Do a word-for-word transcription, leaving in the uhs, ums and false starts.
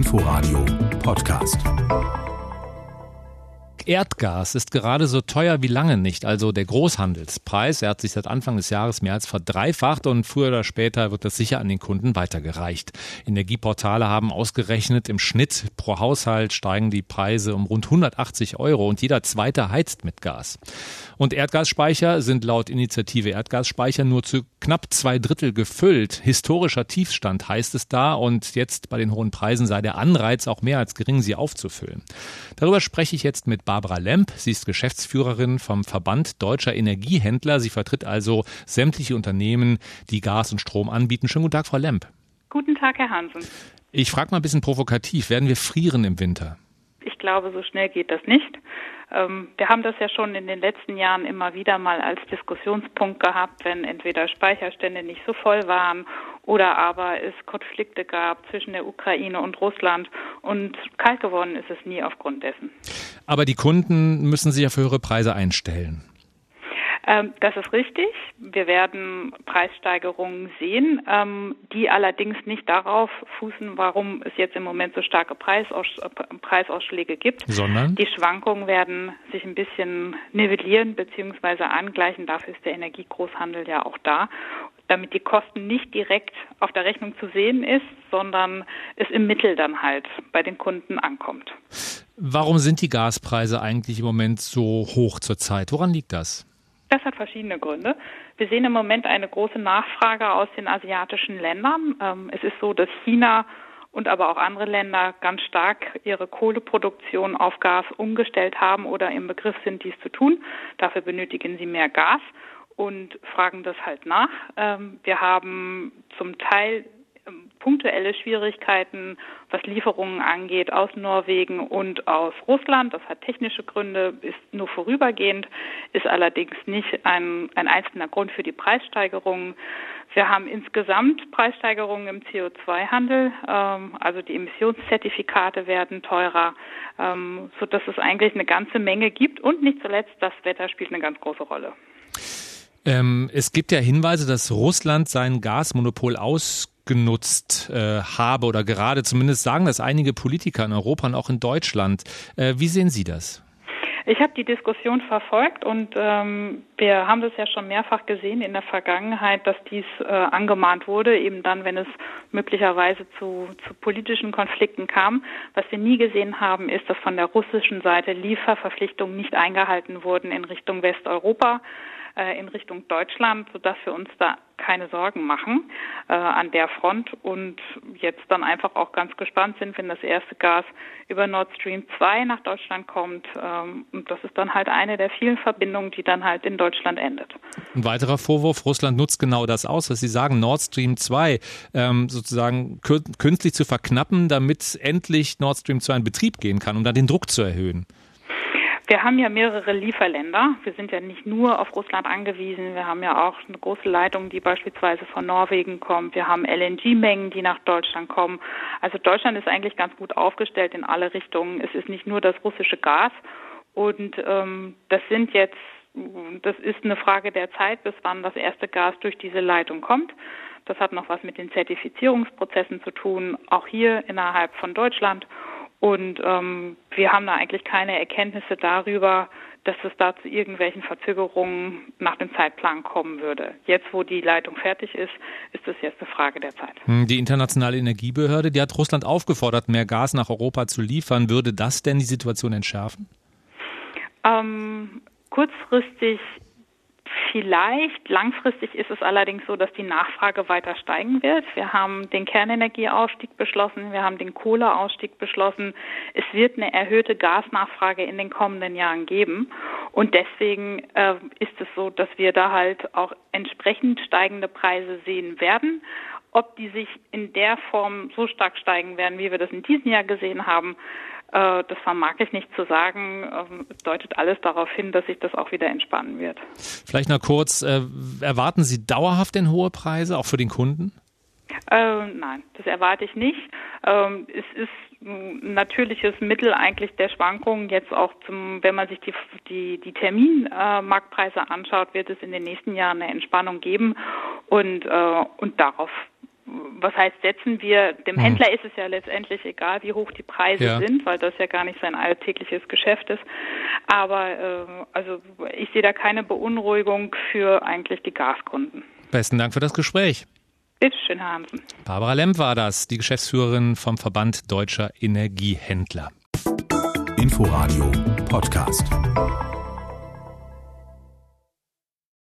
Inforadio Podcast. Erdgas ist gerade so teuer wie lange nicht, also der Großhandelspreis. Er hat sich seit Anfang des Jahres mehr als verdreifacht und früher oder später wird das sicher an den Kunden weitergereicht. Energieportale haben ausgerechnet, im Schnitt pro Haushalt steigen die Preise um rund hundertachtzig Euro und jeder Zweite heizt mit Gas. Und Erdgasspeicher sind laut Initiative Erdgasspeicher nur zu knapp zwei Drittel gefüllt. Historischer Tiefstand heißt es da und jetzt bei den hohen Preisen sei der Anreiz auch mehr als gering, sie aufzufüllen. Darüber spreche ich jetzt mit Barbara Lemp. Sie ist Geschäftsführerin vom Verband Deutscher Energiehändler. Sie vertritt also sämtliche Unternehmen, die Gas und Strom anbieten. Schönen guten Tag, Frau Lemp. Guten Tag, Herr Hansen. Ich frage mal ein bisschen provokativ. Werden wir frieren im Winter? Ich glaube, so schnell geht das nicht. Wir haben das ja schon in den letzten Jahren immer wieder mal als Diskussionspunkt gehabt, wenn entweder Speicherstände nicht so voll waren oder aber es Konflikte gab zwischen der Ukraine und Russland. Und kalt geworden ist es nie aufgrund dessen. Aber die Kunden müssen sich ja für höhere Preise einstellen. Das ist richtig. Wir werden Preissteigerungen sehen, die allerdings nicht darauf fußen, warum es jetzt im Moment so starke Preisaus- Preisausschläge gibt. Sondern? Die Schwankungen werden sich ein bisschen nivellieren bzw. angleichen. Dafür ist der Energiegroßhandel ja auch da, damit die Kosten nicht direkt auf der Rechnung zu sehen ist, sondern es im Mittel dann halt bei den Kunden ankommt. Warum sind die Gaspreise eigentlich im Moment so hoch zurzeit? Woran liegt das? Das hat verschiedene Gründe. Wir sehen im Moment eine große Nachfrage aus den asiatischen Ländern. Es ist so, dass China und aber auch andere Länder ganz stark ihre Kohleproduktion auf Gas umgestellt haben oder im Begriff sind, dies zu tun. Dafür benötigen sie mehr Gas und fragen das halt nach. Wir haben zum Teil punktuelle Schwierigkeiten, was Lieferungen angeht, aus Norwegen und aus Russland. Das hat technische Gründe, ist nur vorübergehend, ist allerdings nicht ein, ein einzelner Grund für die Preissteigerungen. Wir haben insgesamt Preissteigerungen im C O zwei Handel, ähm, also die Emissionszertifikate werden teurer, ähm, sodass es eigentlich eine ganze Menge gibt und nicht zuletzt das Wetter spielt eine ganz große Rolle. Ähm, es gibt ja Hinweise, dass Russland sein Gasmonopol ausgenutzt äh, habe oder gerade zumindest sagen das einige Politiker in Europa und auch in Deutschland. Äh, wie sehen Sie das? Ich habe die Diskussion verfolgt und ähm, wir haben das ja schon mehrfach gesehen in der Vergangenheit, dass dies äh, angemahnt wurde, eben dann, wenn es möglicherweise zu, zu politischen Konflikten kam. Was wir nie gesehen haben, ist, dass von der russischen Seite Lieferverpflichtungen nicht eingehalten wurden in Richtung Westeuropa, in Richtung Deutschland, sodass wir uns da keine Sorgen machen äh, an der Front und jetzt dann einfach auch ganz gespannt sind, wenn das erste Gas über Nord Stream zwei nach Deutschland kommt. Ähm, und das ist dann halt eine der vielen Verbindungen, die dann halt in Deutschland endet. Ein weiterer Vorwurf, Russland nutzt genau das aus, was Sie sagen, Nord Stream zwei ähm, sozusagen künstlich zu verknappen, damit endlich Nord Stream zwei in Betrieb gehen kann, um da den Druck zu erhöhen. Wir haben ja mehrere Lieferländer. Wir sind ja nicht nur auf Russland angewiesen. Wir haben ja auch eine große Leitung, die beispielsweise von Norwegen kommt. Wir haben L N G-Mengen, die nach Deutschland kommen. Also Deutschland ist eigentlich ganz gut aufgestellt in alle Richtungen. Es ist nicht nur das russische Gas. Und ähm, das sind jetzt, das ist eine Frage der Zeit, bis wann das erste Gas durch diese Leitung kommt. Das hat noch was mit den Zertifizierungsprozessen zu tun, auch hier innerhalb von Deutschland. Und ähm, wir haben da eigentlich keine Erkenntnisse darüber, dass es da zu irgendwelchen Verzögerungen nach dem Zeitplan kommen würde. Jetzt, wo die Leitung fertig ist, ist es jetzt eine Frage der Zeit. Die Internationale Energiebehörde, die hat Russland aufgefordert, mehr Gas nach Europa zu liefern. Würde das denn die Situation entschärfen? Ähm, kurzfristig vielleicht. Langfristig ist es allerdings so, dass die Nachfrage weiter steigen wird. Wir haben den Kernenergieausstieg beschlossen, wir haben den Kohleausstieg beschlossen. Es wird eine erhöhte Gasnachfrage in den kommenden Jahren geben. Und deswegen äh, ist es so, dass wir da halt auch entsprechend steigende Preise sehen werden. Ob die sich in der Form so stark steigen werden, wie wir das in diesem Jahr gesehen haben, äh, das vermag ich nicht zu sagen. Ähm, es deutet alles darauf hin, dass sich das auch wieder entspannen wird. Vielleicht noch kurz, äh, erwarten Sie dauerhaft denn hohe Preise, auch für den Kunden? Äh, nein, das erwarte ich nicht. Ähm, es ist ein natürliches Mittel eigentlich der Schwankungen. Jetzt auch, zum, wenn man sich die, die, die Terminmarktpreise anschaut, wird es in den nächsten Jahren eine Entspannung geben und, äh, und darauf was heißt setzen wir? Dem hm. Händler ist es ja letztendlich egal, wie hoch die Preise ja. sind, weil das ja gar nicht sein alltägliches Geschäft ist. Aber äh, also ich sehe da keine Beunruhigung für eigentlich die Gaskunden. Besten Dank für das Gespräch. Bitte schön, Herr Hansen. Barbara Lemp war das, die Geschäftsführerin vom Verband Deutscher Energiehändler. Inforadio Podcast.